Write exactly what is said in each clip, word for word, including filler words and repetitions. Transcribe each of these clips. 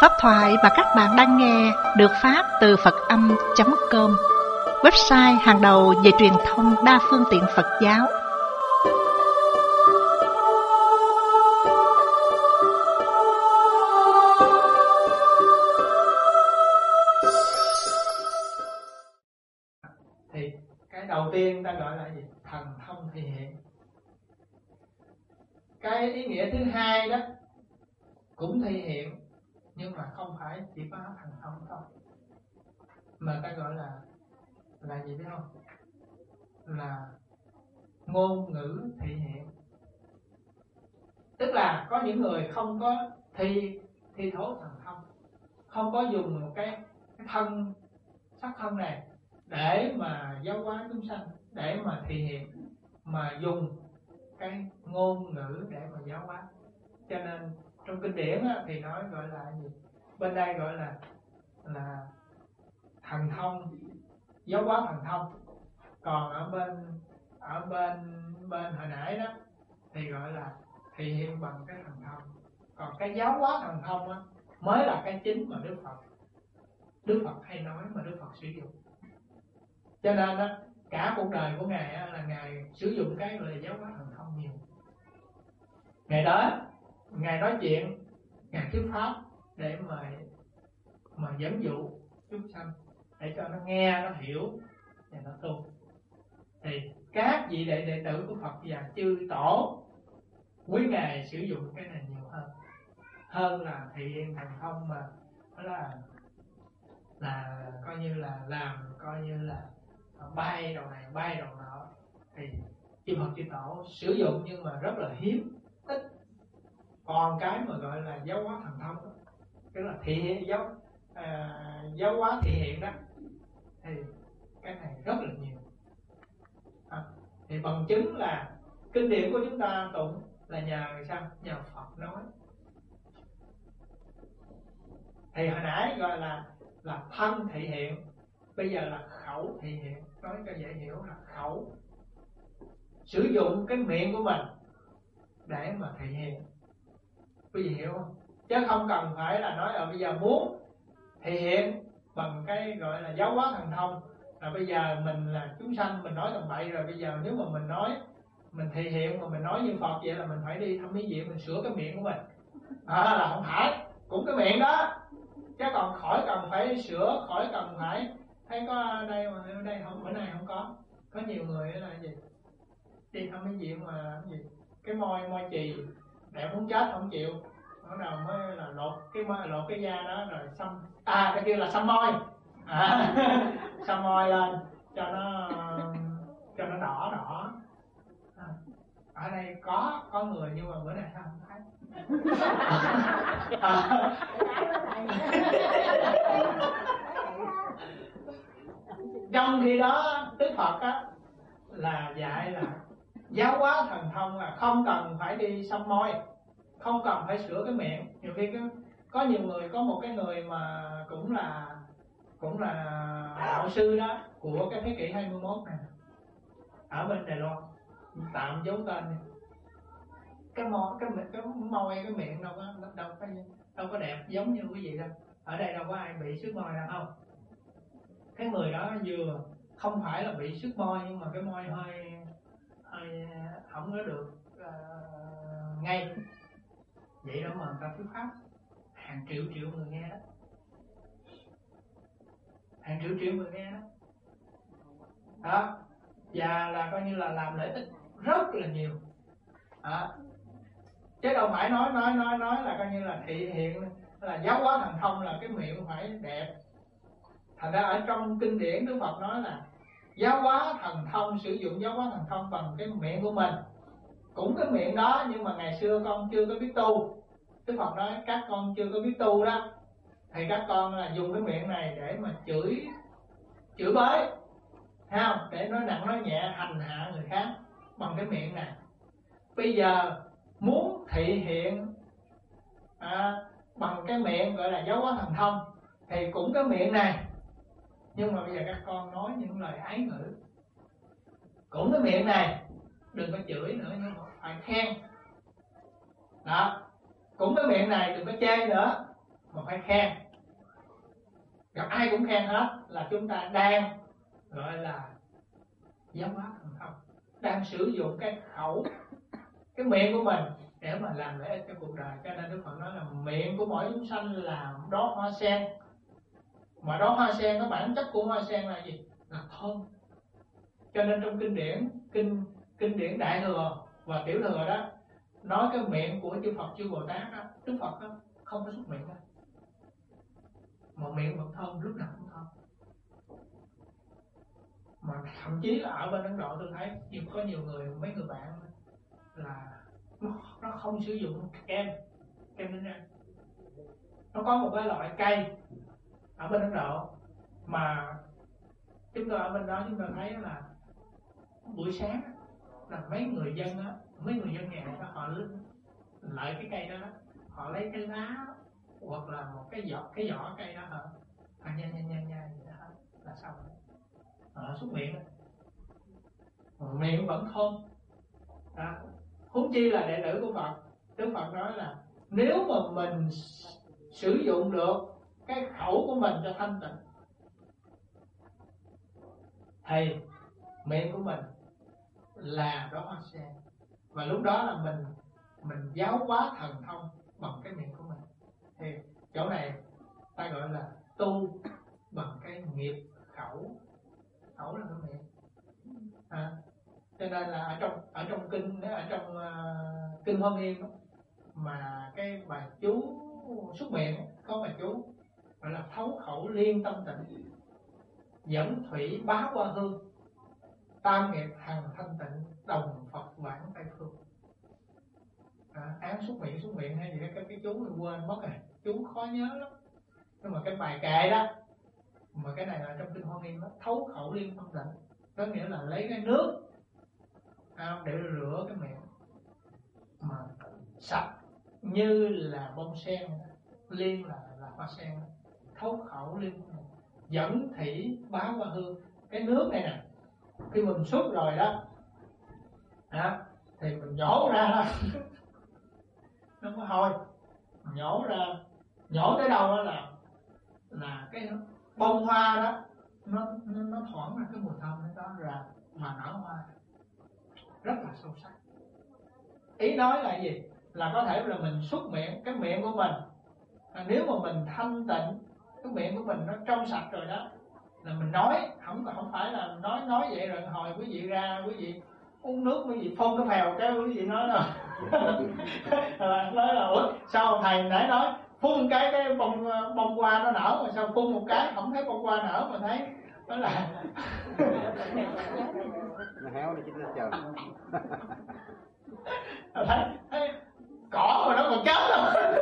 Pháp thoại mà các bạn đang nghe được phát từ Phật Âm chấm com, website hàng đầu về truyền thông đa phương tiện Phật giáo. Thì cái đầu tiên ta gọi là gì? Thần thông thị hiện. Cái ý nghĩa thứ hai đó cũng thị hiện, nhưng mà không phải chỉ có thần thông thôi, mà ta gọi là là gì biết không? Là ngôn ngữ thị hiện. Tức là có những người không có thi thi thố thần thông, không có dùng một cái, cái thân sắc thân này để mà giáo hóa chúng sanh, để mà thị hiện, mà dùng cái ngôn ngữ để mà giáo hóa. Cho nên trong kinh điển á, thì nói gọi là gì? Bên đây gọi là là thần thông, giáo hóa thần thông. Còn ở bên ở bên bên hồi nãy đó thì gọi là thị hiện bằng cái thần thông. Còn cái giáo hóa thần thông á, mới là cái chính mà Đức Phật Đức Phật hay nói, mà Đức Phật sử dụng. Cho nên á, cả cuộc đời của Ngài á, là Ngài sử dụng cái gọi là giáo hóa thần thông nhiều. Ngày đó Ngài nói chuyện, Ngài thuyết pháp để mà mà dẫn dụ chúng sanh, để cho nó nghe, nó hiểu và nó tu. Thì các vị đệ đệ tử của Phật và chư tổ quý Ngài sử dụng cái này nhiều hơn, hơn là thị hiện thần thông mà đó là là coi như là làm coi như là bay đầu này bay đầu nọ. Thì chư Phật chư tổ sử dụng nhưng mà rất là hiếm, ít. Còn cái mà gọi là giáo hóa thần thông đó, tức là thị hiện giáo à, giáo hóa thị hiện đó, thì cái này rất là nhiều. À, thì bằng chứng là kinh điển của chúng ta tụng là nhờ sao? Nhờ Phật nói. Thì hồi nãy gọi là là thân thị hiện, bây giờ là khẩu thị hiện. Nói cho dễ hiểu là khẩu, sử dụng cái miệng của mình để mà thị hiện. Quý vị hiểu không? Chứ không cần phải là nói là bây giờ muốn thị hiện bằng cái gọi là giáo hóa thần thông, là bây giờ mình là chúng sanh mình nói tầm bậy rồi, bây giờ nếu mà mình nói mình thị hiện mà mình nói như Phật vậy là mình phải đi thăm mỹ viện mình sửa cái miệng của mình. À, là không phải, cũng cái miệng đó, chứ còn khỏi cần phải sửa, khỏi cần phải thấy có đây mà ở đây không, bữa nay không có. Có nhiều người là gì? Đi thăm mỹ viện mà gì? Cái môi môi chì đẹp muốn chết không chịu, bắt đầu mới là lột cái môi, lột cái da đó rồi xăm, à cái kia là xăm môi, à, xăm môi lên cho nó cho nó đỏ đỏ. À, ở đây có có người nhưng mà bữa nay sao không thấy. À, trong khi đó Đức Phật á là dạy là giáo hóa thần thông là không cần phải đi xăm môi, không cần phải sửa cái miệng. Nhiều khi có, có nhiều người, có một cái người mà cũng là cũng là đạo sư đó của cái thế kỷ hai mươi mốt này, ở bên Đài Loan, tạm giấu tên này. Cái môi cái cái môi cái miệng đâu có đâu có đâu có đẹp giống như quý vị đâu. Ở đây đâu có ai bị xước môi đâu không? Cái người đó vừa không phải là bị xước môi, nhưng mà cái môi hơi hơi không có được uh, ngay. Vậy đó mà người ta thuyết pháp hàng triệu triệu người nghe đó, hàng triệu triệu người nghe đó, đó. Và là coi như là làm lợi ích rất là nhiều, đó. Chứ đâu phải nói nói nói nói là coi như là thị hiện, là giáo hóa thần thông là cái miệng phải đẹp. Thành ra ở trong kinh điển Đức Phật nói là giáo hóa thần thông, sử dụng giáo hóa thần thông bằng cái miệng của mình. Cũng cái miệng đó, nhưng mà ngày xưa con chưa có biết tu. Đức Phật nói các con chưa có biết tu đó, thì các con là dùng cái miệng này để mà chửi chửi bới, thấy không? Để nói nặng nói nhẹ, hành hạ người khác bằng cái miệng này. Bây giờ muốn thị hiện à, bằng cái miệng gọi là giáo hóa thần thông, thì cũng cái miệng này, nhưng mà bây giờ các con nói những lời ái ngữ. Cũng cái miệng này, đừng có chửi nữa, nhưng mà phải khen. Đó. Cũng cái miệng này đừng có chê nữa, mà phải khen. Gặp ai cũng khen hết là chúng ta đang gọi là giáo hóa thần thông, đang sử dụng cái khẩu, cái miệng của mình để mà làm lợi ích cho cuộc đời. Cho nên Đức Phật nói là miệng của mỗi chúng sanh là đóa hoa sen, mà đóa hoa sen có bản chất của hoa sen là gì? Là thơm. Cho nên trong kinh điển kinh kinh điển Đại Thừa và Tiểu Thừa đó nói cái miệng của chư Phật chư Bồ Tát đó, Đức Phật đó không có xúc miệng đó, mà miệng vẫn thơm, lúc nào cũng thơm. Mà thậm chí là ở bên Ấn Độ tôi thấy nhiều, có nhiều người, mấy người bạn là nó, nó không sử dụng kem kem đánh răng. Nó có một cái loại cây ở bên Ấn Độ mà chúng tôi ở bên đó chúng tôi thấy là buổi sáng là mấy người dân á, mấy người dân nghèo đó, họ lợi cái cây đó, đó họ lấy cái lá hoặc là một cái vỏ cái vỏ cây đó hả, họ nhai nhai nhai nhai vậy đó là xong rồi. Họ xúc miệng đó. Miệng vẫn thơm đó. Huống chi là đệ tử của Phật, Đức Phật nói là nếu mà mình sử dụng được cái khẩu của mình cho thanh tịnh thì miệng của mình là đóa hoa sen, và lúc đó là mình mình giáo hóa thần thông bằng cái miệng của mình. Thì chỗ này ta gọi là tu bằng cái nghiệp khẩu. Khẩu là cái miệng à. Cho nên là ở trong ở trong kinh ở trong uh, kinh Hoa Nghiêm mà cái bài chú xúc miệng có bài chú gọi là thấu khẩu liên tâm tịnh, dẫn thủy bá qua hương, tam nghiệp hằng thanh tịnh, đồng Phật vãng Tây Phương. À, án xúc miệng xúc miệng hay gì đó, cái cái chú mình quên mất rồi, chú khó nhớ lắm. Nhưng mà cái bài kệ đó, mà cái này là trong kinh Hoa Nghiêm đó, thấu khẩu liên tâm tịnh, có nghĩa là lấy cái nước à, để rửa cái miệng mà sạch như là bông sen, liên là là hoa sen, thấu khẩu liên dẫn thủy bá qua hương. Cái nước này nè, khi mình xúc rồi đó à, thì mình nhổ ra đó nó có hôi, nhổ ra, nhổ tới đâu đó là là cái bông hoa đó nó nó, nó thoảng ra cái mùi thơm đó ra mà nở hoa rất là sâu sắc. Ý nói là gì? Là có thể là mình xúc miệng, cái miệng của mình à, nếu mà mình thanh tịnh, cái miệng của mình nó trong sạch rồi đó, là mình nói không không phải là nói nói vậy rồi hồi quý vị ra quý vị uống nước quý vị phun cái phèo cái quý vị nói là nói là ủa sao thầy nãy nói phun cái cái bông bông hoa nó nở mà sao phun một cái không thấy bông hoa nở mà thấy đó là nó héo đi chứ nó chờ. thấy, thấy cỏ mà nó còn chết rồi.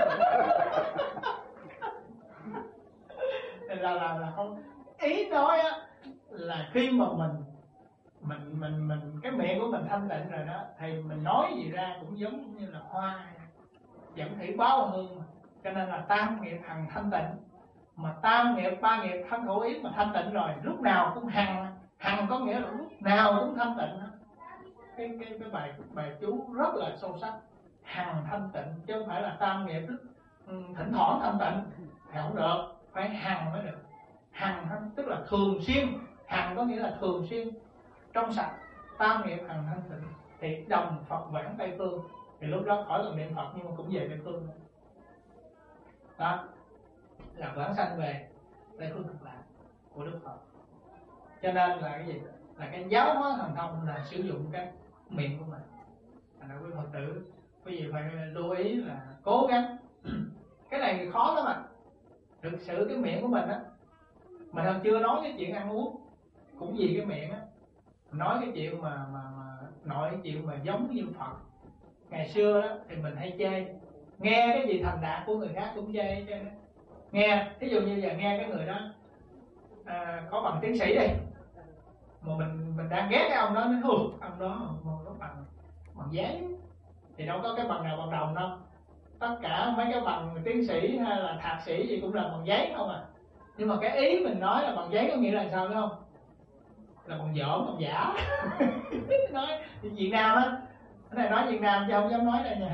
là là là không, ý nói á là khi mà mình mình mình mình cái miệng của mình thanh tịnh rồi đó thì mình nói gì ra cũng giống như là hoa dẫn thủy báo hương. Cho nên là tam nghiệp hằng thanh tịnh, mà tam nghiệp ba nghiệp thân khẩu ý mà thanh tịnh rồi lúc nào cũng hằng, hằng có nghĩa là lúc nào cũng thanh tịnh. Cái cái cái bài bài chú rất là sâu sắc, hằng thanh tịnh chứ không phải là tam nghiệp thỉnh thoảng thanh tịnh thì không được, phải hằng mới được. Hằng tức là thường xuyên, hằng có nghĩa là thường xuyên trong sạch, tam nghiệp hằng thanh tịnh thì đồng Phật vãng Tây Phương. Thì lúc đó khỏi cần niệm Phật nhưng mà cũng về Tây Phương đó, là vãng sanh về Tây Phương Cực Lạc của Đức Phật. Cho nên là cái gì? Là cái giáo hóa thần thông là sử dụng cái miệng của mình. Thành ra quý Phật tử quý vị phải lưu ý là cố gắng. Cái này khó lắm mà. Thực sự cái miệng của mình á, mình còn chưa nói cái chuyện ăn uống cũng vì cái miệng á. Nói cái chuyện mà mà mà nói cái chuyện mà giống như Phật. Ngày xưa đó thì mình hay chê, nghe cái gì thành đạt của người khác cũng chê chê. Nghe, ví dụ như giờ nghe cái người đó à, có bằng tiến sĩ đi, mà mình mình đang ghét cái ông đó, nói hừ ông đó có bằng bằng giấy thì đâu có cái bằng nào bằng đồng đâu. Tất cả mấy cái bằng tiến sĩ hay là thạc sĩ gì cũng là bằng giấy không à. Nhưng mà cái ý mình nói là bằng giấy có nghĩa là sao biết không? Là bằng dởm, bằng giả. Nói Việt Nam á, cái này nói Việt Nam chứ không dám nói đây nha.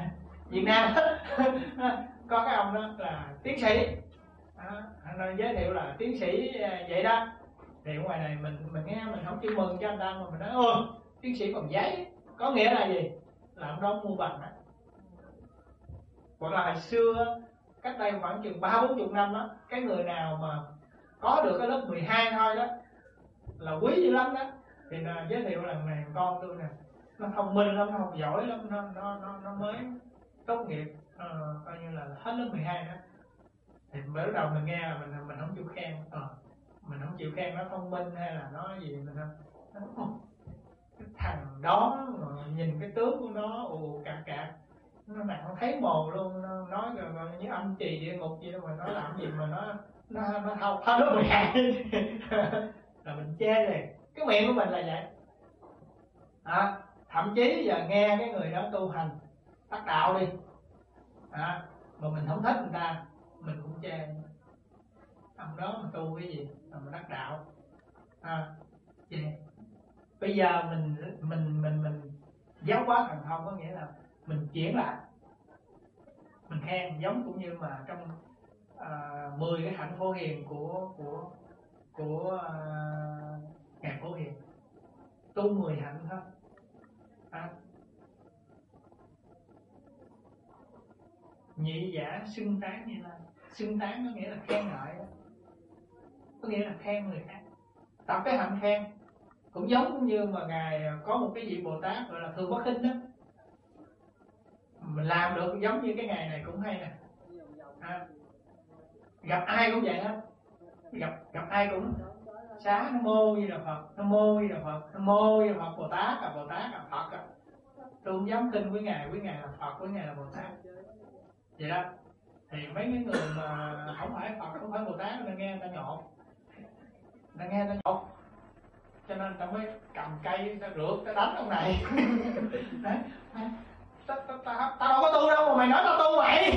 Việt Nam có cái ông đó là tiến sĩ, đó, anh nói giới thiệu là tiến sĩ vậy đó. Thì ở ngoài này mình mình nghe mình không chịu mừng cho anh ta, mà mình nói ơ tiến sĩ bằng giấy, có nghĩa là gì? Là ông đó mua bằng đó. Hoặc là hồi xưa cách đây khoảng chừng ba bốn chục năm đó, cái người nào mà có được cái lớp mười hai thôi đó là quý dữ lắm đó. Thì là giới thiệu là này con tôi nè, nó thông minh lắm, nó học giỏi lắm, nó nó nó, nó mới tốt nghiệp uh, coi như là hết lớp mười hai đó. Thì mới đầu mình nghe là mình mình không chịu khen, ờ, mình không chịu khen nó thông minh hay là nó gì, mình không, cái thằng đó mà nhìn cái tướng của nó ù cạc cạc, nó nặng thấy mồ luôn, nó nói rồi như âm trì địa ngục vậy đó, mà nó làm gì mà nó nó nó học hết lớp mười hai là mình chê rồi. Cái miệng của mình là vậy à, thậm chí giờ nghe cái người đó tu hành đắc đạo đi à, mà mình không thích người ta mình cũng chê, ông đó mà tu cái gì mà mình đắc đạo à, chê. Bây giờ mình mình mình mình giáo hóa thần thông có nghĩa là mình chuyển lại, mình khen, giống cũng như mà trong à, mười cái hạnh Phổ Hiền của của của à, ngài Phổ Hiền, tu mười hạnh thôi à. Nhị giả xưng tán như là xưng tán có nghĩa là khen ngợi đó, có nghĩa là khen người khác, tập cái hạnh khen. Cũng giống như mà ngài có một cái vị Bồ Tát gọi là Thường Bất Khinh đó, mình làm được giống như cái ngày này cũng hay nè à, gặp ai cũng vậy hết, gặp gặp ai cũng xá Nam Mô Di Đà Phật, Nam Mô Di Đà Phật, Nam Mô Di Đà Phật, Bồ Tát à, Bồ Tát à, Phật à. Tôi không dám tin với ngài, với ngài là Phật, với ngài là Bồ Tát vậy đó. Thì mấy cái người mà không phải Phật, không phải Bồ Tát, người ta nghe người ta nhột, người ta nghe người ta nhột, cho nên ta mới cầm cây ta rượt ta đánh ông này đấy, ta, ta, ta, ta đâu có tu đâu mà mày nói tao tu vậy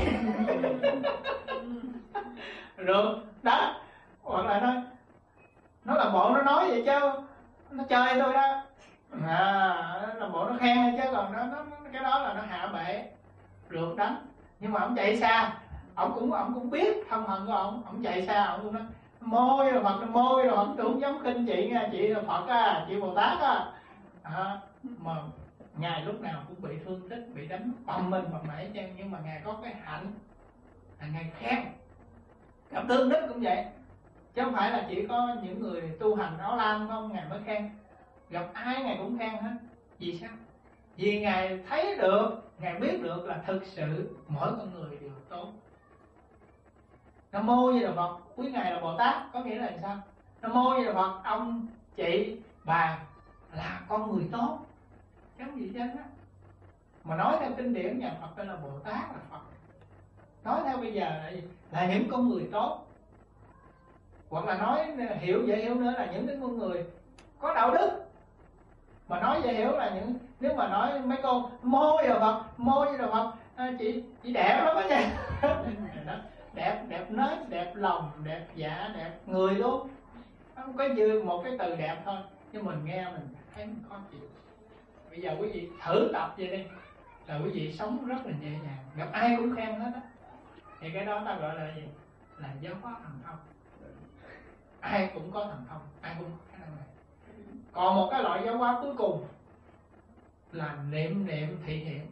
rượt đó. Hoặc là nó nó làm bộ nó nói vậy chứ nó chơi tôi đó à, làm bộ nó khen chứ còn nó, nó cái đó là nó hạ bệ, rượt đánh. Nhưng mà ông chạy xa, ông cũng ông cũng biết thân phận của ông, ông chạy xa ông cũng nói môi rồi Phật, môi rồi Phật, tôi không dám khinh chị nha, chị là Phật á, chị Bồ Tát á à, mà ngài lúc nào cũng bị thương tích, bị đánh bầm mình bầm nãy chứ. Nhưng mà ngài có cái hạnh là ngài khen. Gặp tương đức cũng vậy, chứ không phải là chỉ có những người tu hành áo lam không ngài mới khen, gặp ai ngài cũng khen hết. Vì sao? Vì ngài thấy được, ngài biết được là thực sự mỗi con người đều tốt. Nam Mô Di Đà Phật, quý ngài là Bồ Tát có nghĩa là sao? Nam Mô Di Đà Phật, ông chị bà là con người tốt, giống gì chứ á. Mà nói theo kinh điển nhà Phật đây là Bồ Tát là Phật, nói theo bây giờ là, là những con người tốt. Hoặc là nói hiểu dễ hiểu nữa là những cái con người có đạo đức. Mà nói dễ hiểu là những, nếu mà nói mấy cô môi rồi Phật, môi rồi Phật à, chị chị đẹp lắm đó nha đẹp đẹp nết, đẹp lòng, đẹp dạ, đẹp người luôn, không có như một cái từ đẹp thôi, nhưng mình nghe mình thấy mình khó chịu. Bây giờ quý vị thử tập vậy đi là quý vị sống rất là nhẹ nhàng, gặp ai cũng khen hết á. Thì cái đó ta gọi là gì? Là giáo hóa thần thông. Ai cũng có thần thông, ai cũng có khả năng này. Còn một cái loại giáo hóa cuối cùng là niệm niệm thị hiện.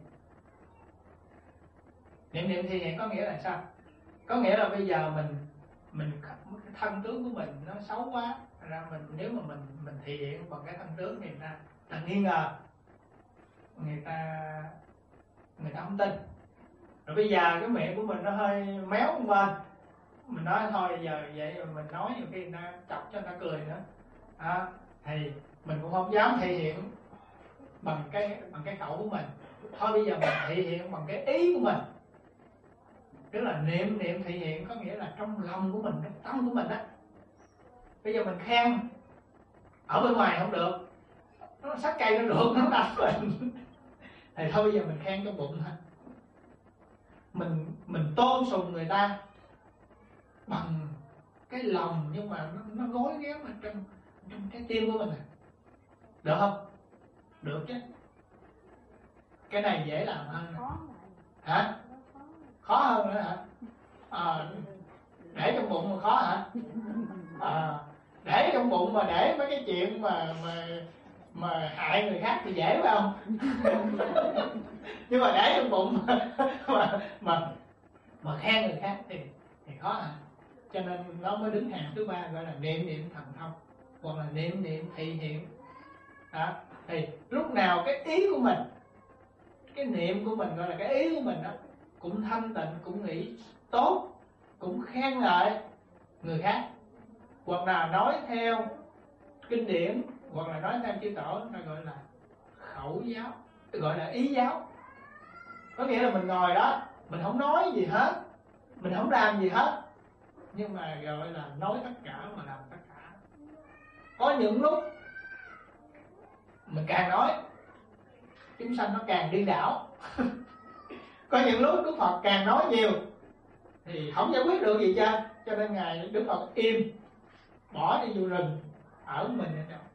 Niệm niệm thị hiện có nghĩa là sao? Có nghĩa là bây giờ mình mình cái thân tướng của mình nó xấu quá, ra mình nếu mà mình mình thị hiện bằng cái thân tướng thì người ta, ta nghi ngờ, người ta người ta không tin. Rồi bây giờ cái miệng của mình nó hơi méo một bên, mình nói thôi giờ vậy rồi mình nói nhiều khi người ta chọc cho người ta cười nữa à, thì mình cũng không dám thể hiện bằng cái bằng cái khẩu của mình. Thôi bây giờ mình thể hiện bằng cái ý của mình, tức là niệm niệm thể hiện, có nghĩa là trong lòng của mình, trong tâm của mình á. Bây giờ mình khen ở bên ngoài không được, nó sắc cây nó được nó đánh mình thì thôi bây giờ mình khen trong bụng thôi. Mình mình tôn sùng người ta bằng cái lòng, nhưng mà nó, nó gối ghém ở trong trong cái tim của mình này, được không? Được chứ. Cái này dễ làm hơn. hả? Khó hơn nữa hả? À, để trong bụng mà khó hả? À, để trong bụng mà để mấy cái chuyện mà mà mà hại người khác thì dễ phải không? Nhưng mà để trong bụng mà mà mà, mà khen người khác thì thì khó hả? Cho nên nó mới đứng hàng thứ ba, gọi là niệm niệm thần thông, hoặc là niệm niệm thị hiện. Đó. Thì lúc nào cái ý của mình, cái niệm của mình, gọi là cái ý của mình đó, cũng thanh tịnh, cũng nghĩ tốt, cũng khen ngợi người khác, hoặc là nói theo kinh điển, hoặc là nói theo chư tổ, nó gọi là khẩu giáo, gọi là ý giáo. Có nghĩa là mình ngồi đó, mình không nói gì hết, mình không làm gì hết, nhưng mà gọi là nói tất cả mà làm tất cả. Có những lúc mình càng nói, chúng sanh nó càng điên đảo. Có những lúc Đức Phật càng nói nhiều thì không giải quyết được gì chứ, cho nên ngài Đức Phật im, bỏ đi vô rừng ở mình ở trong.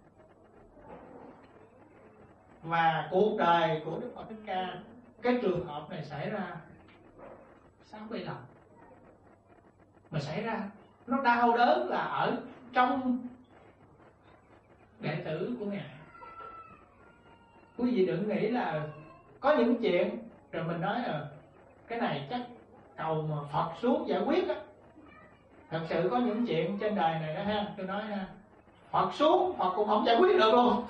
Và cuộc đời của Đức Phật Thích Ca, cái trường hợp này xảy ra sáu bảy lần. Mà xảy ra nó đau đớn là ở trong đệ tử của ngài. Quý vị đừng nghĩ là có những chuyện rồi mình nói là cái này chắc cầu mà Phật xuống giải quyết á. Thật sự có những chuyện trên đời này đó ha, tôi nói ha, Phật xuống Phật cũng không giải quyết được luôn.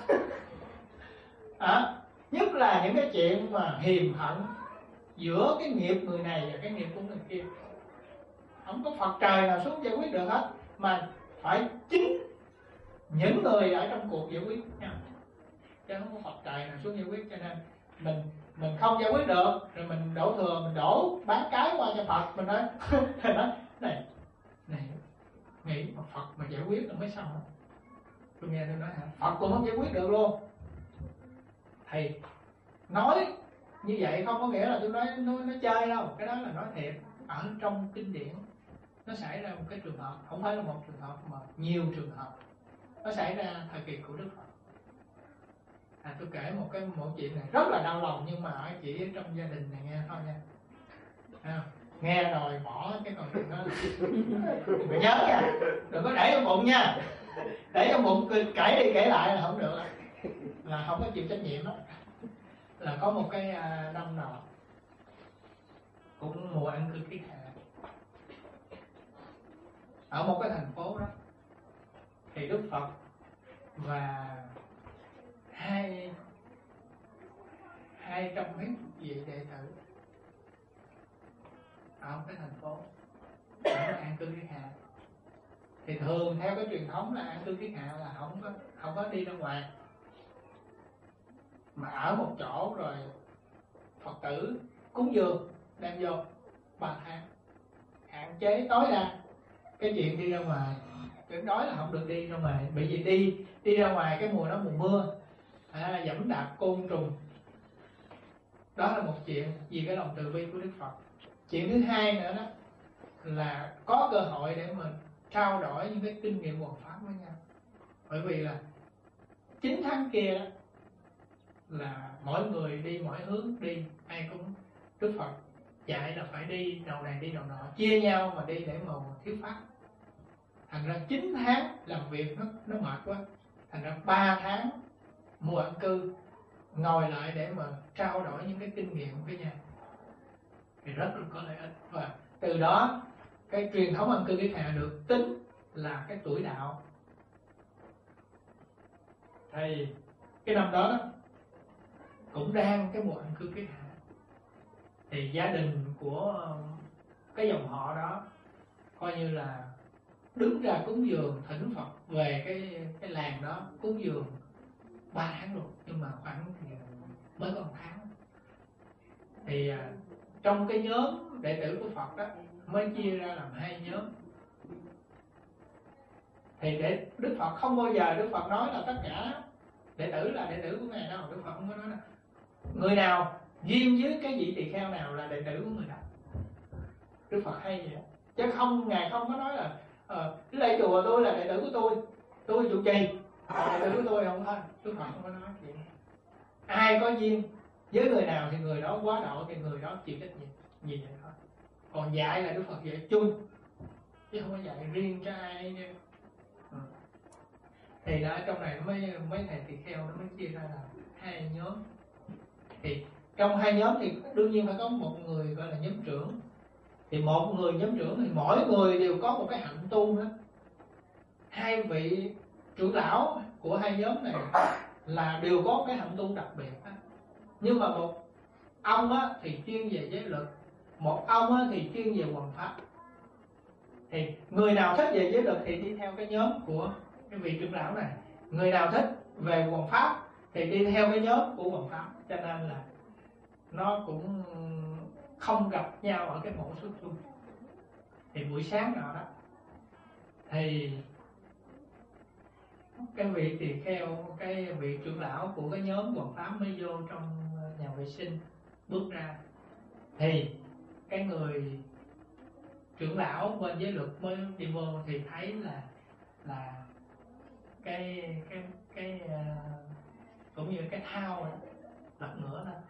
À, nhất là những cái chuyện mà hiềm hận giữa cái nghiệp người này và cái nghiệp của người kia, không có Phật trời nào xuống giải quyết được hết, mà phải chính những người ở trong cuộc giải quyết nhau, chứ không có Phật trời nào xuống giải quyết. Cho nên mình mình không giải quyết được rồi mình đổ thừa, mình đổ bán cái qua cho Phật. Mình nói nói này này nghĩ mà Phật mà giải quyết là mới xong. Tôi nghe tôi nói hả, Phật cũng không giải quyết được luôn. Thì nói như vậy không có nghĩa là tôi nói nó, nó chơi đâu, cái đó là nói thiệt. Ở trong kinh điển nó xảy ra một cái trường hợp, không phải là một trường hợp mà nhiều trường hợp. Nó xảy ra thời kỳ của Đức Phật. À, tôi kể một cái một chuyện này rất là đau lòng, nhưng mà chỉ ở trong gia đình này nghe thôi nha. À, nghe rồi bỏ cái còn chuyện đó. Phải nhớ nha, đừng có để trong bụng nha. Để trong bụng kể đi kể lại là không được, là không có chịu trách nhiệm đó. Là có một cái năm nọ cũng mùa ăn cư kiết hạ ở một cái thành phố đó, thì Đức Phật và hai hai trăm mấy vị đệ tử ở một cái thành phố ở an cư kiết hạ. Thì thường theo cái truyền thống là an cư kiết hạ là không có không có đi ra ngoài, mà ở một chỗ rồi Phật tử cúng dường đem vô ba tháng, hạn chế tối đa cái chuyện đi ra ngoài. Tuyệt đối là không được đi ra ngoài, bởi vì đi đi ra ngoài cái mùa đó mùa mưa, à, dẫm đạp côn trùng. Đó là một chuyện vì cái lòng từ bi của Đức Phật. Chuyện thứ hai nữa đó là có cơ hội để mình trao đổi những cái kinh nghiệm hoàn pháp với nhau. Bởi vì là chín tháng kia đó là mỗi người đi mỗi hướng đi, ai cũng Đức Phật dạy là phải đi đầu này đi đầu nọ, chia nhau mà đi để mà thuyết pháp. Thành ra chín tháng làm việc nó nó mệt quá, thành ra ba tháng mùa ăn cư ngồi lại để mà trao đổi những cái kinh nghiệm với nhau thì rất là có lợi ích. Và từ đó cái truyền thống ăn cư kiết hạ được tính là cái tuổi đạo. Thì cái năm đó, đó cũng đang cái mùa ăn cư kiết hạ, thì gia đình của cái dòng họ đó coi như là đứng ra cúng dường thỉnh Phật về cái cái làng đó, cúng dường ba tháng rồi, nhưng mà khoảng thì mới có một tháng. Thì à, trong cái nhóm đệ tử của Phật đó mới chia ra làm hai nhóm. Thì để Đức Phật không bao giờ Đức Phật nói là tất cả đệ tử là đệ tử của ngài đâu. Đức Phật không có nói là người nào duyên với cái vị tỳ kheo nào là đệ tử của người đó. Đức Phật hay vậy, chứ không ngài không có nói là ờ, cái đây chùa tôi là đệ tử của tôi, tôi trụ trì đệ tử của tôi, không thôi. Đức Phật không có nói chuyện. Ai có duyên với người nào thì người đó quá độ thì người đó chịu trách nhiệm gì vậy thôi. Còn dạy là Đức Phật dạy chung chứ không có dạy riêng cho ai nha. Ừ. Thì đó trong này mấy mấy thầy tỳ kheo nó mới chia ra là hai nhóm. Thì trong hai nhóm thì đương nhiên phải có một người gọi là nhóm trưởng. Thì một người nhóm trưởng thì mỗi người đều có một cái hạnh tu hết. Hai vị trưởng lão của hai nhóm này là đều có cái hạnh tu đặc biệt hết. Nhưng mà một ông á, thì chuyên về giới luật, một ông á, thì chuyên về hoằng pháp. Thì người nào thích về giới luật thì đi theo cái nhóm của cái vị trưởng lão này, người nào thích về hoằng pháp thì đi theo cái nhóm của hoằng pháp. Cho nên là nó cũng không gặp nhau ở cái mẫu xuất chung. Thì buổi sáng nào đó thì cái vị tỳ kheo, cái vị trưởng lão của cái nhóm hoằng pháp mới vô trong nhà vệ sinh, bước ra thì cái người trưởng lão bên giới luật mới đi vô thì thấy là là cái cái cái uh, cũng như cái thao lật ngửa đó.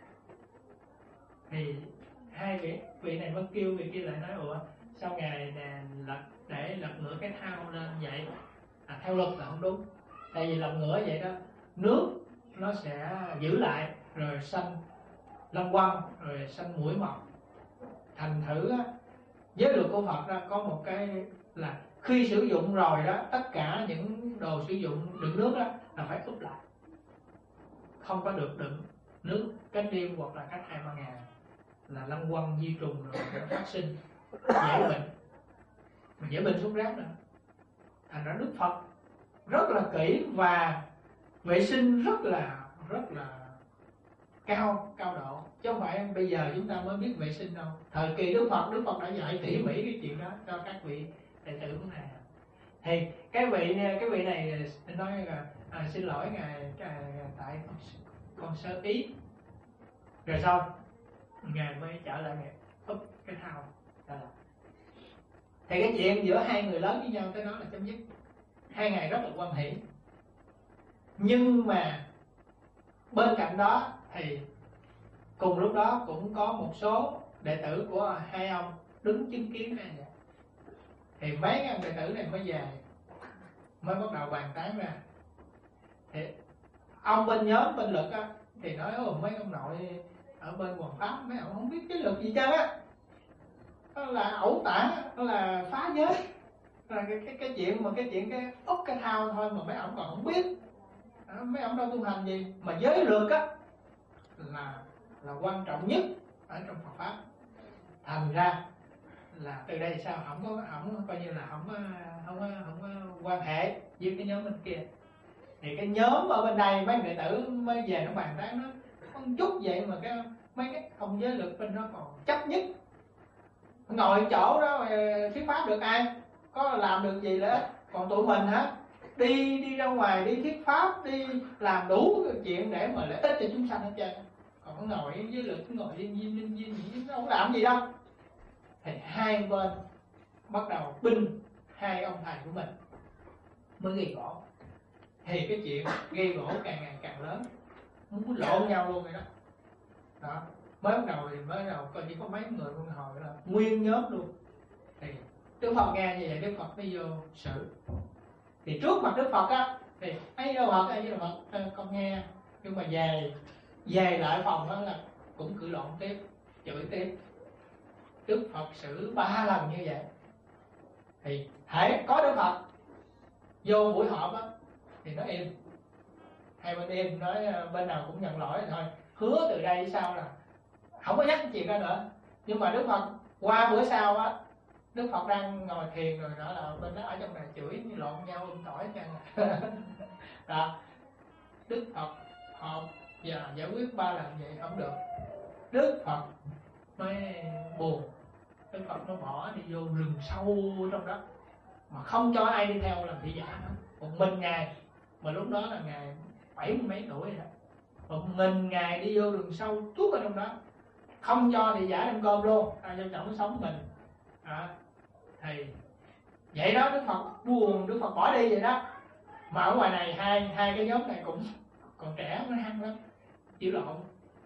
Thì hai vị vị này mới kêu vị kia lại nói ủa sao ngài lật để lật ngửa cái thao lên vậy? À, theo luật là không đúng. Tại vì lật ngửa vậy đó, nước nó sẽ giữ lại rồi sanh lông quăng rồi sanh mũi mọc. Thành thử á, giới luật của Phật ra có một cái là khi sử dụng rồi đó, tất cả những đồ sử dụng đựng nước đó là phải úp lại, không có được đựng nước cách đêm hoặc là cách hai ba ngày là lông quăng di trùng rồi phát sinh dễ bệnh, mà dễ bệnh sốt rét nữa. Thành ra Đức Phật rất là kỹ và vệ sinh rất là rất là cao cao độ, chứ không phải bây giờ chúng ta mới biết vệ sinh đâu. Thời kỳ Đức Phật, Đức Phật đã dạy tỉ mỉ cái chuyện đó cho các vị đệ tử của ngài. Thì cái vị cái vị này nói là à, xin lỗi ngài, tại con sơ ý. Rồi sau ngài mới trở lại ngài úp cái thao trở lại. Thì cái chuyện giữa hai người lớn với nhau tới đó là chấm dứt. Hai ngày rất là hoan hỷ. Nhưng mà bên cạnh đó thì cùng lúc đó cũng có một số đệ tử của hai ông đứng chứng kiến hai vậy. Thì mấy ông đệ tử này mới về, mới bắt đầu bàn tán ra. Thì ông bên nhóm bên luật á thì nói ồ mấy ông nội ở bên hoằng pháp mấy ông không biết cái luật gì trơn á, đó là ẩu tả, đó là phá giới, là cái cái cái chuyện mà cái chuyện cái úp cái thao thôi mà mấy ông còn không biết. À, mấy ông đâu tu hành gì mà giới luật á là là quan trọng nhất ở trong Phật pháp. Thành ra là từ đây sao không có không coi như là không không không, không có quan hệ với cái nhóm bên kia. Thì cái nhóm ở bên đây mấy đệ tử mới về nó bàn tán nó không chút vậy mà cái mấy cái không giới luật bên nó còn chấp nhất, ngồi chỗ đó thuyết pháp được ai, có làm được gì lợi ích. Còn tụi mình hả, đi đi ra ngoài đi thuyết pháp, đi làm đủ chuyện để mà lợi ích cho chúng sanh hết trơn. Còn ngồi với luật ngồi liên viên liên viên nó không làm gì đâu. Thì hai bên bắt đầu binh hai ông thầy của mình mới gây gỗ. Thì cái chuyện gây gỗ càng ngày càng lớn, muốn lộn nhau luôn rồi đó. Đó mới bắt đầu thì mới đầu coi chỉ có mấy người con hồi là nguyên nhóm luôn. Thì Đức Phật nghe như vậy Đức Phật mới vô xử. Thì trước mặt Đức Phật á thì ấy đâu Phật ấy đâu Phật con nghe, nhưng mà về về lại phòng đó là cũng cự lộn tiếp, chửi tiếp. Đức Phật xử ba lần như vậy. Thì hễ có Đức Phật vô buổi họp á thì nó im, hai bên im, nói bên nào cũng nhận lỗi thôi, hứa từ đây sau là không có nhắc cái chuyện đó nữa. Nhưng mà Đức Phật qua bữa sau á, Đức Phật đang ngồi thiền rồi đó là bên đó ở trong này chửi lộn nhau um tỏi chăng. Đó Đức Phật họp và giải quyết ba lần vậy không được, Đức Phật mới buồn. Đức Phật nó bỏ đi vô rừng sâu trong đó mà không cho ai đi theo làm thị giả nữa. Một mình ngài, mà lúc đó là ngài bảy mươi mấy tuổi rồi đó, một mình ngài đi vô rừng sâu tuốt ở trong đó, không cho thị giả ăn cơm luôn, ai cho trọng sống mình. À, thì vậy đó Đức Phật buồn, Đức Phật bỏ đi vậy đó. Mà ở ngoài này hai hai cái nhóm này cũng còn trẻ, nó hăng lắm, chịu lộn,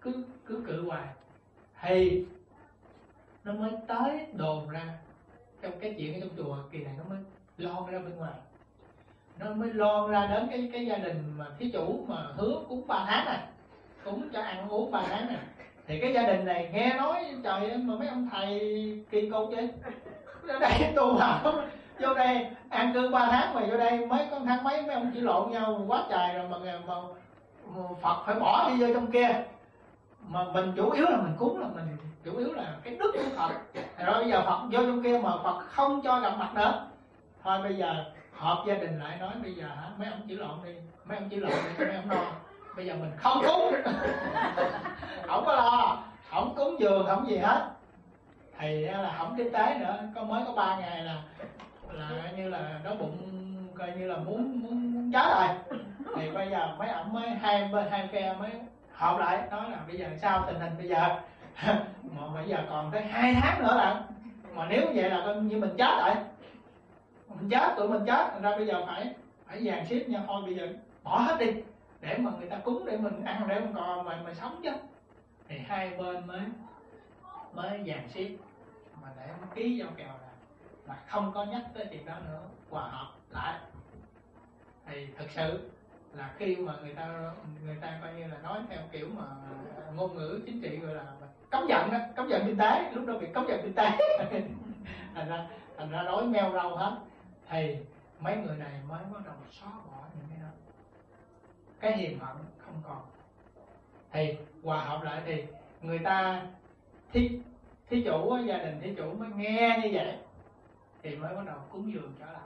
cứ cứ cự hoài thì nó mới tới đồn ra trong cái chuyện ở trong chùa kỳ này, nó mới lon ra bên ngoài, nó mới lon ra đến cái cái gia đình mà thí chủ mà hứa cúng ba tháng này, cúng cho ăn uống ba tháng này. Thì cái gia đình này nghe nói trời ơi mà mấy ông thầy kỳ cục vậy, vô đây tu học, vô đây ăn cơm ba tháng mà vô đây mấy con tháng mấy mấy ông chỉ lộn nhau quá trời rồi mà, mà, mà Phật phải bỏ đi vô trong kia. Mà mình chủ yếu là mình cúng là mình chủ yếu là cái đức của Phật. Rồi bây giờ Phật vô trong kia mà Phật không cho gặp mặt nữa, thôi bây giờ họp gia đình lại nói bây giờ hả mấy ông chỉ lộn đi, mấy ông chỉ lộn đi cho mấy ông lo. Bây giờ mình không cúng, không có lo, không cúng dường, không gì hết. Thì là không kinh tế nữa, có mới có ba ngày là là như là nó bụng coi như là muốn muốn, muốn chết rồi. Thì bây giờ mấy ổng mới hai bên hai phe mới họp lại nói là bây giờ sao tình hình bây giờ mà bây giờ còn tới hai tháng nữa là mà nếu vậy là coi như mình chết rồi, mình chết tụi mình chết, ra bây giờ phải phải dàn xếp nha, thôi bây giờ bỏ hết đi để mà người ta cúng để mình ăn để mình còn mà mà sống chứ. Thì hai bên mới mới dàn xếp mà để ký giao kèo là mà không có nhắc tới chuyện đó nữa, hòa hợp lại. Thì thực sự là khi mà người ta người ta coi như là nói theo kiểu mà ngôn ngữ chính trị gọi là cấm giận đó, cấm giận kinh tế, lúc đó bị cấm giận kinh tế thành ra thành ra nói meo rau hết. Thì mấy người này mới bắt đầu xóa bỏ những cái đó, cái hiềm hận không còn. Thì hòa hợp lại thì người ta thí thí chủ gia đình thí chủ mới nghe như vậy thì mới bắt đầu cúng dường trở lại.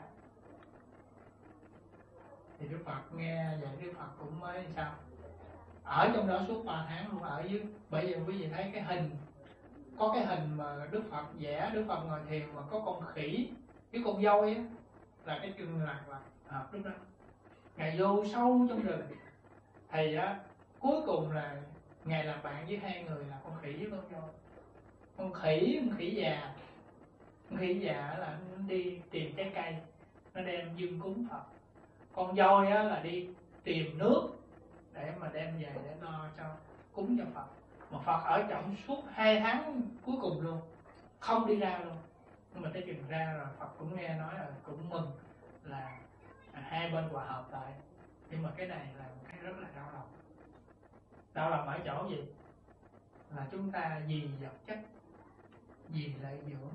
Thì Đức Phật nghe vậy Đức Phật cũng mới sao ở trong đó suốt ba tháng luôn ở dưới. Bởi vì quý vị thấy cái hình, có cái hình mà Đức Phật vẽ Đức Phật ngồi thiền mà có con khỉ với con voi á, là cái trường lạc là à, lúc đó Ngài vô sâu trong rừng. Thì á cuối cùng là Ngài làm bạn với hai người là con khỉ với con voi. Con khỉ, con khỉ già, con khỉ già là nó đi tìm trái cây, nó đem dâng cúng Phật. Con voi á là đi tìm nước để mà đem về để lo cho cúng cho Phật. Mà Phật ở trong suốt hai tháng cuối cùng luôn, không đi ra luôn. Nhưng mà tới chừng ra rồi Phật cũng nghe nói là cũng mừng là hai bên hòa hợp lại. Nhưng mà cái này là một cái rất là đau lòng. Đau lòng ở chỗ gì? Là chúng ta vì vật chất, vì lợi dưỡng,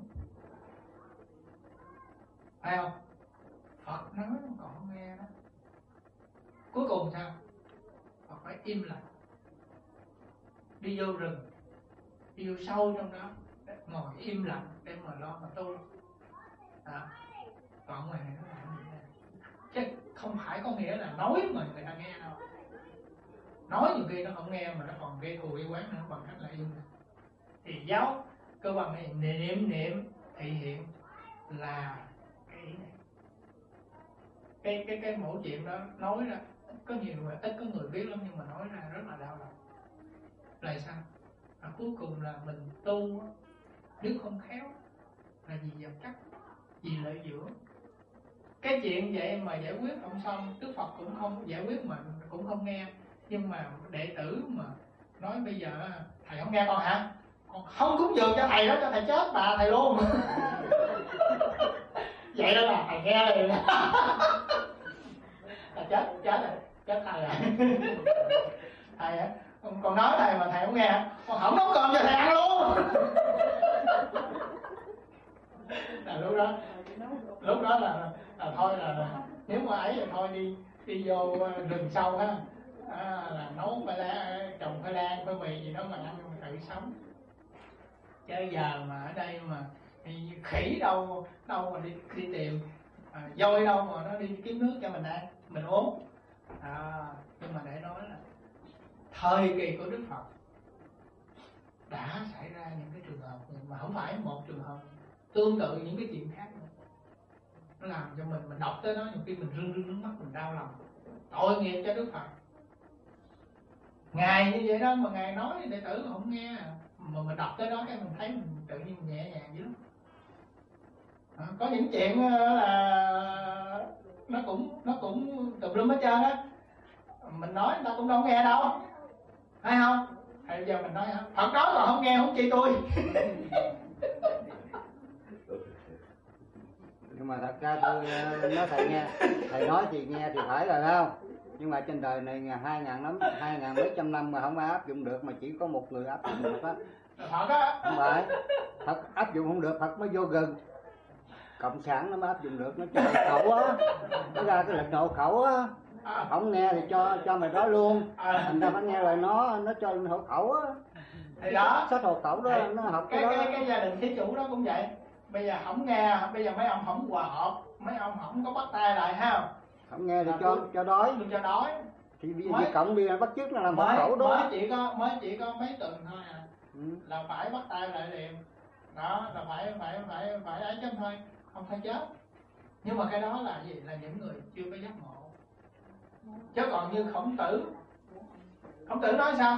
phải không? Phật nói còn nghe đó. Cuối cùng sao? Phật phải im lặng, đi vô rừng, đi vô sâu trong đó, ngồi im lặng để mà lo mà tu. À, còn ngoài này nó làm gì đây? Chứ không phải có nghĩa là nói mà người ta nghe đâu. Nói nhiều khi nó không nghe mà nó còn gây thù gây quán nữa, bằng cách là im lặng. Thì giáo cơ bản này niệm niệm thể hiện là cái ý này. Cái cái cái mẫu chuyện đó nói ra có nhiều người, ít có người biết lắm, nhưng mà nói ra rất là đau lòng. Là sao? À, cuối cùng là mình tu nếu không khéo là vì vật chất, vì lợi dưỡng. Cái chuyện vậy mà giải quyết không xong, Đức Phật cũng không giải quyết mà cũng không nghe. Nhưng mà đệ tử mà nói bây giờ thầy không nghe con hả? Con không cúng dường cho thầy đó, cho thầy chết bà thầy luôn. Vậy đó là thầy nghe liền. Là chết, chết rồi, chết thầy rồi. Thầy á, con nói thầy mà thầy không nghe, con không nấu cơm cho thầy ăn luôn. Là lúc đó, lúc đó là, là thôi là nếu mà ấy thì thôi đi đi vô rừng sâu ha, à, là nấu khoai lang, trồng khoai lang, khoai mì gì đó mà ăn tự sống. Chứ giờ mà ở đây mà khỉ đâu đâu mà đi đi tìm, à, voi đâu mà nó đi kiếm nước cho mình ăn, mình uống. À, nhưng mà để nói là thời kỳ của Đức Phật đã xảy ra những cái trường hợp mà không phải một trường hợp, tương tự những cái chuyện khác nữa. Nó làm cho mình mình đọc tới nó nhiều khi mình rưng rưng nước mắt, mình đau lòng, tội nghiệp cho Đức Phật. Ngài như vậy đó mà Ngài nói đệ tử không nghe, mà mình đọc tới đó cái mình thấy mình tự nhiên nhẹ nhàng dữ lắm. À, có những chuyện là nó cũng nó cũng tùm lum hết trơn á, mình nói người ta cũng đâu nghe đâu, phải không? Bây giờ mình nói hả? Phật nói còn không nghe không chi tôi. Nhưng mà thật ra tôi nói thầy nghe, thầy nói thì nghe thì phải rồi không? Nhưng mà trên đời này hai ngàn năm, hai ngàn mấy trăm năm mà không ai áp dụng được, mà chỉ có một người áp dụng được á. Phật á. Không phải, Phật áp dụng không được, Phật mới vô gần. Cộng sản nó mới áp dụng được, nó cho hộ khẩu á, nó ra cái lệnh hộ khẩu á. À. Không nghe thì cho cho mày đó luôn. À. Thành ra phải nghe lời nó, nó cho hộ khẩu á. Thì đó, sách hộ khẩu đó thì, nó học cái cái, cái, đó. cái, cái gia đình thí chủ đó cũng vậy. Bây giờ không nghe, bây giờ mấy ông không hòa hợp, mấy ông không có bắt tay lại ha. Không nghe thì à, cho tôi, cho đói. Tôi cho đói. Thì bây giờ cộng bây giờ bắt chước nó làm hộ khẩu đó. Mới chỉ có mới chỉ có mấy tuần thôi à. Ừ. Là phải bắt tay lại liền. Đó là phải phải phải phải ấy chứ thôi, không phải chết. Nhưng mà cái đó là gì? Là những người chưa có giác ngộ. Chứ còn như Khổng Tử, Khổng Tử nói sao?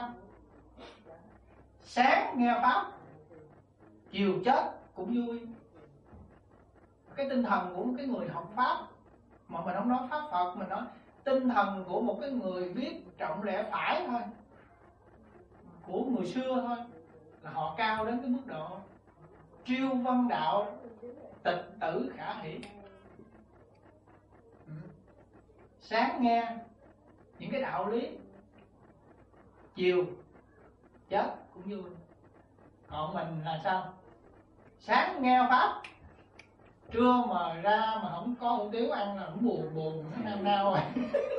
Sáng nghe pháp, chiều chết cũng vui. Cái tinh thần của một cái người học pháp, mà mình không nói pháp Phật, mình nói tinh thần của một cái người biết trọng lẽ phải thôi, của người xưa thôi, là họ cao đến cái mức độ triêu văn đạo, tịch tử khả hỷ. Sáng nghe những cái đạo lý, chiều chết cũng vui. Còn mình là sao? Sáng nghe pháp, trưa mà ra mà không có hủ tiếu ăn là cũng buồn buồn, nó nao nao rồi.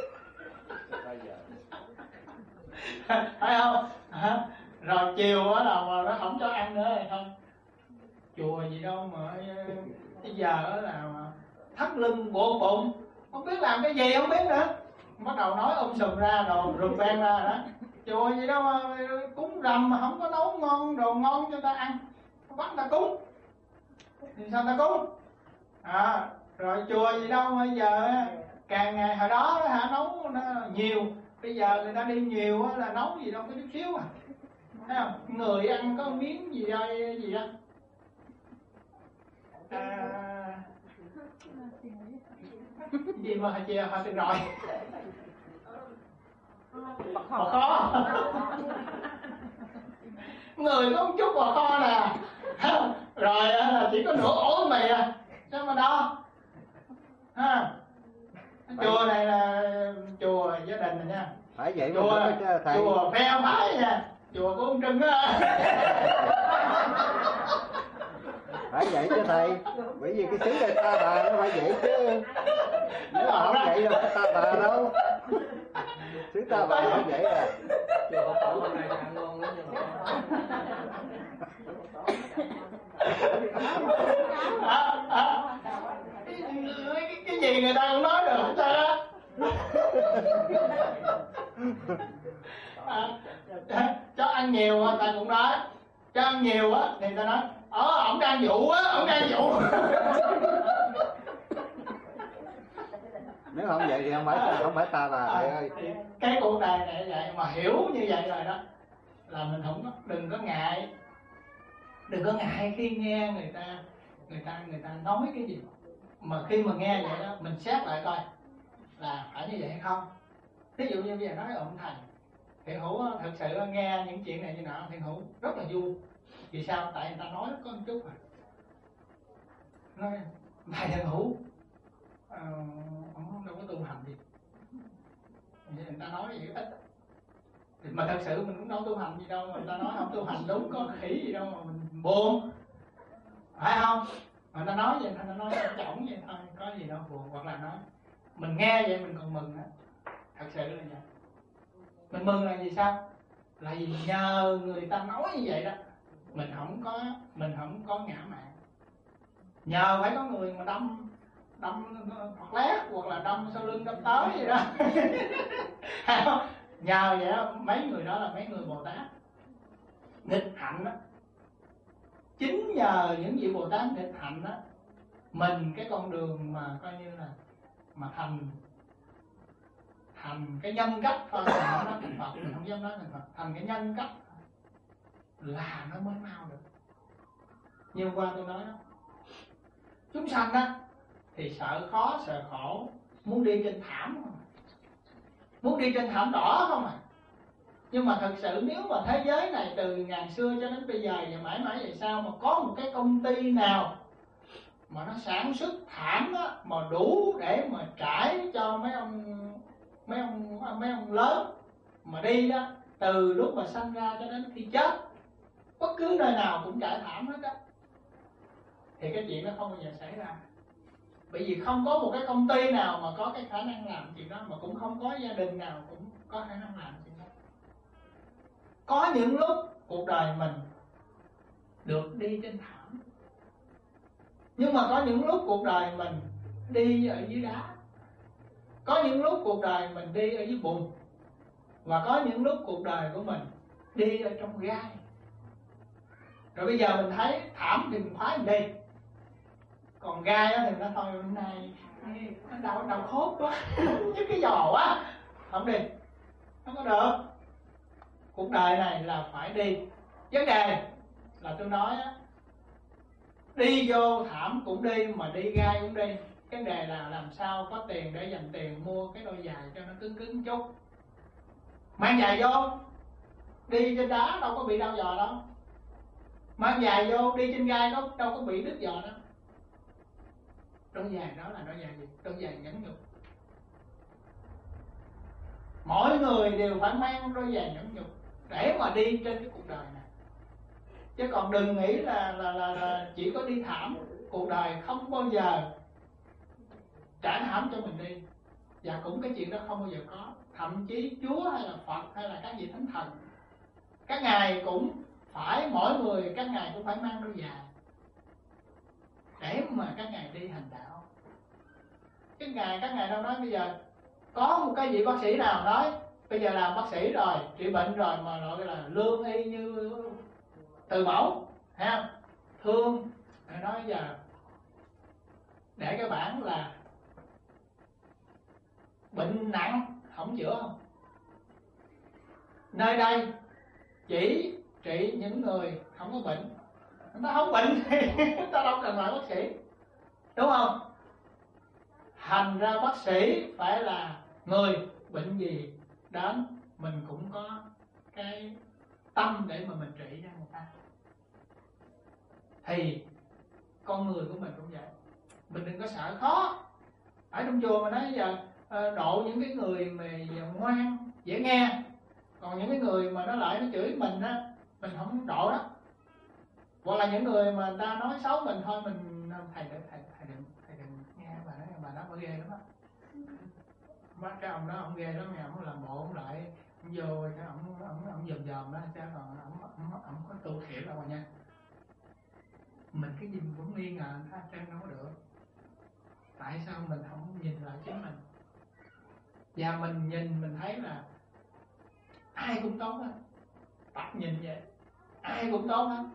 Phải không? À, rồi chiều á là mà nó không cho ăn nữa thì thôi. Chùa gì đâu mà bây giờ đó là thắt lưng buồn bụng, không biết làm cái gì không biết nữa. Bắt đầu nói um sùm ra, đồ rùm beng ra đó. Chùa gì đâu mà cúng rằm mà không có nấu ngon, đồ ngon cho ta ăn, bắt ta cúng thì sao ta cúng? À, rồi chùa gì đâu bây giờ càng ngày hồi đó hả nấu nó nhiều, bây giờ người ta đi nhiều là nấu gì đâu có chút xíu à. Thấy không? Người ăn có miếng gì đây gì đó. À, gì mà hồi chia hồi từng rồi bò kho. Người có một chút bò kho nè, rồi là chỉ có nửa ổ mì à, sao mà đo ha. Chùa này là chùa gia đình này nha, phải vậy chùa mà thầy. Chùa phe phái nha, chùa của ông Trưng á. Phải vậy chứ thầy, bởi vì cái xứ này ta bà nó phải vậy chứ, nếu mà không vậy đâu phải ta bà đâu, xứ ta bà không vậy à. À, à, cái, cái gì người ta cũng nói được hết trơn á. À, cho ăn nhiều người ta cũng nói, cho ăn nhiều á thì người ta nói ờ ổng đang dụ á, ổng đang dụ. Nếu không vậy thì không phải không phải ta bà thầy ơi. Cái cuộc đời này vậy mà hiểu như vậy rồi đó là mình không có, đừng có ngại, đừng có ngại khi nghe người ta người ta người ta nói cái gì, mà khi mà nghe vậy đó mình xét lại coi là phải như vậy hay không. Ví dụ như bây giờ nói ông thầy Thiện Hữu thật sự nghe những chuyện này như nọ, Thiện Hữu rất là vui. Vì sao? Tại người ta nói có một chút à. Nói thầy Thiện Hữu uh, ông đâu có tu hành gì, người ta nói gì ít thì mà thật sự mình cũng đâu tu hành gì đâu, mà người ta nói không tu hành đúng có khỉ gì đâu mà mình buồn, phải không? Mà người ta nói vậy, người ta nói chổng vậy thôi, có gì đâu buồn. Hoặc là nói mình nghe vậy mình còn mừng nữa, thật sự là vậy. Mình mừng là gì sao? Là vì nhờ người ta nói như vậy đó mình không có mình không có ngã mạn. Nhờ phải có người mà đâm đâm hoặc lét hoặc là đâm sau lưng đâm tới vậy đó. Nhờ vậy đó, mấy người đó là mấy người Bồ Tát nghịch hạnh đó. Chính nhờ những vị Bồ Tát nghịch hạnh đó, mình cái con đường mà coi như là mà thành thành cái nhân cách thôi, mình không nói thành Phật, mình không dám nói thành Phật, thành cái nhân cách là nó mới mau được. Như qua tôi nói đó, chúng sanh đó thì sợ khó sợ khổ, muốn đi trên thảm không, muốn đi trên thảm đỏ không à. Nhưng mà thật sự nếu mà thế giới này từ ngàn xưa cho đến bây giờ và mãi mãi về sau mà có một cái công ty nào mà nó sản xuất thảm á, mà đủ để mà trải cho mấy ông mấy ông mấy ông lớn mà đi đó, từ lúc mà sanh ra cho đến khi chết, bất cứ nơi nào cũng trải thảm hết á, thì cái chuyện đó không bao giờ xảy ra. Bởi vì không có một cái công ty nào mà có cái khả năng làm chuyện đó, mà cũng không có gia đình nào cũng có khả năng làm chuyện đó. Có những lúc cuộc đời mình được đi trên thảm, nhưng mà có những lúc cuộc đời mình đi ở dưới đá, có những lúc cuộc đời mình đi ở dưới bùn, và có những lúc cuộc đời của mình đi ở trong gai. Rồi bây giờ mình thấy thảm thì mình khoái mình đi, còn gai thì nó thôi hôm nay nó đau đau khớp quá chứ cái giò quá không đi, không có được. Cuộc đời này là phải đi. Vấn đề là tôi nói á, đi vô thảm cũng đi mà đi gai cũng đi. Vấn đề là làm sao có tiền để dành tiền mua cái đôi giày cho nó cứng cứng chút, mang giày vô đi trên đá đâu có bị đau giò đâu, mang giày vô đi trên gai đâu đâu có bị đứt giò đâu. Đôi giày đó là đôi giày gì? Đôi giày nhẫn nhục. Mỗi người đều phải mang đôi giày nhẫn nhục để mà đi trên cái cuộc đời này. Chứ còn đừng nghĩ là, là, là, là chỉ có đi thảm. Cuộc đời không bao giờ trải thảm cho mình đi. Và cũng cái chuyện đó không bao giờ có. Thậm chí Chúa hay là Phật hay là các vị thánh thần, các ngài cũng phải, mỗi người các ngài cũng phải mang đôi giày để mà các ngài đi hành đạo. Các ngài các ngài đâu nói bây giờ có một cái vị bác sĩ nào nói bây giờ làm bác sĩ rồi, trị bệnh rồi mà gọi là lương y như từ mẫu, ha, thương, nói giờ để cái bản là bệnh nặng không chữa không. Nơi đây chỉ trị những người không có bệnh. Nó không bệnh thì ta đâu cần làm bác sĩ, đúng không? Thành ra bác sĩ phải là người bệnh gì đến mình cũng có cái tâm để mà mình trị cho người ta. Thì con người của mình cũng vậy, mình đừng có sợ khó. Ở trong chùa mà nói giờ độ những cái người mà ngoan dễ nghe, còn những cái người mà nó lại nó chửi mình á, mình không độ đó. Hoặc là những người mà người ta nói xấu mình thôi, mình thầy thầy thầy, thầy đừng thầy đừng nghe bà nói, bà đó bà ghê lắm á. Bắt cái ông đó ông ghê lắm, nghe ông làm bộ ông lại ông vô cái ông ông ông dòm dòm đó, chứ còn ông ông ông có tu thiện đâu mà nha. Mình cái gì mình cũng nghi ngờ người ta trên đâu có được. Tại sao mình không nhìn lại chính mình? Và mình nhìn mình thấy là ai cũng tốt hết. Tập nhìn vậy, ai cũng tốt hết.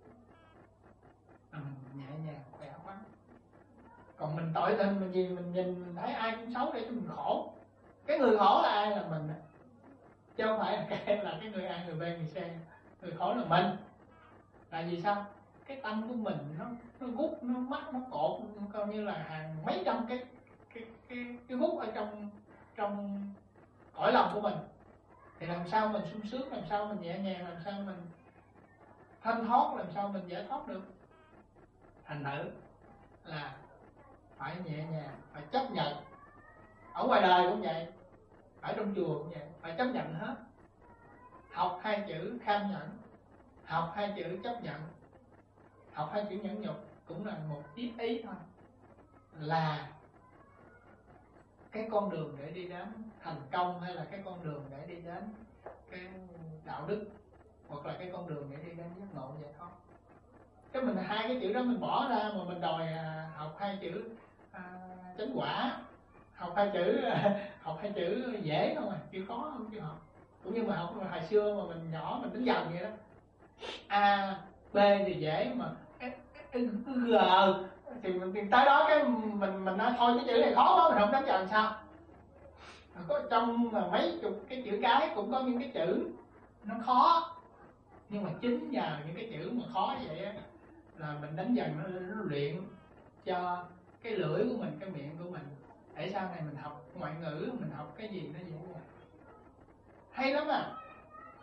À, mình nhẹ nhàng khỏe quá. Còn mình tội tình mình gì mình nhìn mình thấy ai cũng xấu để cho mình khổ. Cái người khổ là ai? Là mình, chứ không phải là cái là cái người A, người B, người C. Người khổ là mình. Tại vì sao? Cái tâm của mình nó nó gút, nó mắc, nó cột, coi như là hàng mấy trăm cái cái cái cái gút ở trong trong cõi lòng của mình. Thì làm sao mình sung sướng, làm sao mình nhẹ nhàng, làm sao mình thanh thoát, làm sao mình giải thoát được? Thành thử là phải nhẹ nhàng, phải chấp nhận. Ở ngoài đời cũng vậy, ở trong chùa cũng vậy, phải chấp nhận hết. Học hai chữ kham nhẫn, học hai chữ chấp nhận, học hai chữ nhẫn nhục cũng là một ít ý thôi. Là cái con đường để đi đến thành công, hay là cái con đường để đi đến cái đạo đức, hoặc là cái con đường để đi đến giác ngộ giải thoát. Cái mình hai cái chữ đó mình bỏ ra mà mình đòi à, học hai chữ à, chánh quả, học hai chữ à, học hai chữ dễ không à, chữ khó không chứ học. Cũng như mà học hồi xưa mà mình nhỏ mình tính dần vậy đó, A B thì dễ mà G thì mình tìm tới đó cái mình mình nói thôi cái chữ này khó quá mình không đánh dần sao. Có trong mấy chục cái chữ cái cũng có những cái chữ nó khó, nhưng mà chính nhờ những cái chữ mà khó vậy á là mình đánh dần, nó, nó luyện cho cái lưỡi của mình, cái miệng của mình, để sau này mình học ngoại ngữ, mình học cái gì nó dễ dàng. Hay lắm à.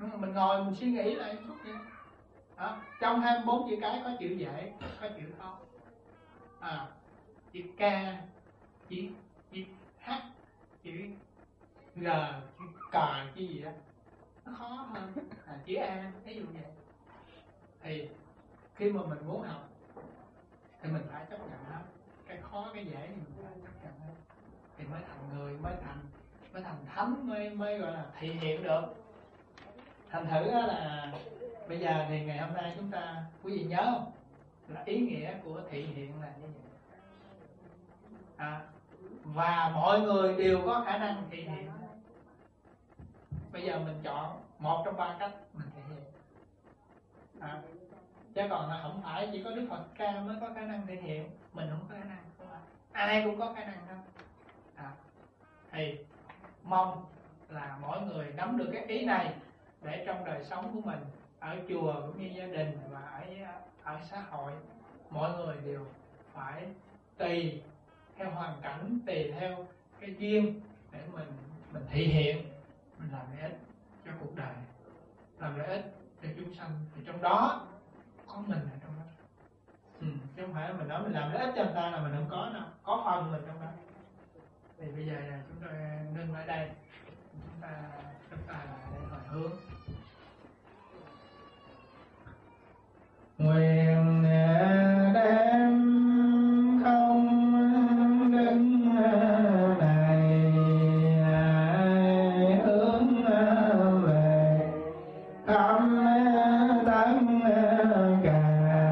Mình ngồi mình suy nghĩ lại chút vậy. Đó. Trong hai mươi bốn chữ cái có chữ dễ, có chữ khó. À, chữ K, chữ, chữ H, chữ G, chữ K, chữ gì đó nó khó hơn à, chữ A, ví dụ vậy. Thì khi mà mình muốn học thì mình phải chấp nhận hết, cái khó cái dễ thì mình phải chấp nhận hết, thì mới thành người, mới thành mới thành thánh, mới mới gọi là thị hiện được. Thành thử đó là bây giờ thì ngày hôm nay chúng ta, quý vị nhớ không, là ý nghĩa của thị hiện là như vậy. À, và mọi người đều có khả năng thị hiện. Bây giờ mình chọn một trong ba cách mình thể hiện. À, chứ còn là không phải chỉ có Đức Phật Ca mới có khả năng thể hiện, mình không có khả năng, không phải. Ai cũng có khả năng đâu. À, thì mong là mỗi người nắm được cái ý này để trong đời sống của mình, ở chùa cũng như gia đình và ở ở xã hội, mọi người đều phải tùy theo hoàn cảnh, tùy theo cái duyên để mình mình thể hiện, mình làm lợi ích cho cuộc đời, làm lợi ích cho chúng sanh. Thì trong đó có mình ở trong đó, ừ, chứ không phải mình nói mình làm lợi ích cho người ta là mình không có đâu, có phần mình trong đó. Thì bây giờ là chúng tôi ngưng ở đây, chúng ta chúng ta lại để hồi hướng. Nguyện đem không đứng này hướng về khắp tất cả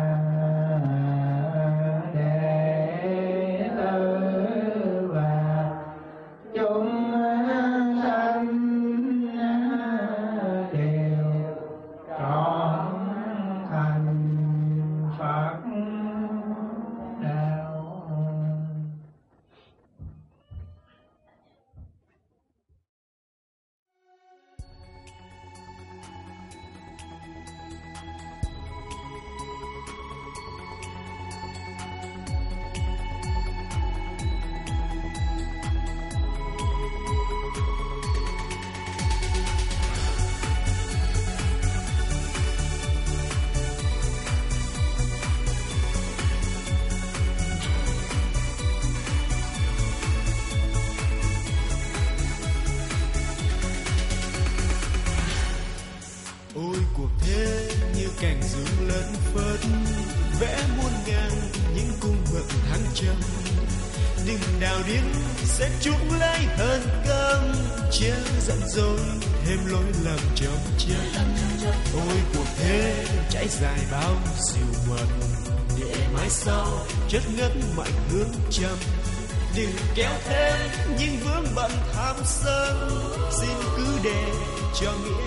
đệ tử và chúng sanh đều trọn thành Phật đạo. Ôi cuộc thế như cành dương lớn phớt, vẽ muôn ngàn những cung bậc thăng trầm. Đừng đào điên sẽ chuốc lấy hơn cơm, chớ giận dỗi thêm lỗi lầm trong chân. Ôi cuộc thế trải dài bao siêu mật, để mai sau chất ngất mạnh hướng trầm. Đừng kéo thêm những vướng bận tham sân, xin cứ để cho nghĩa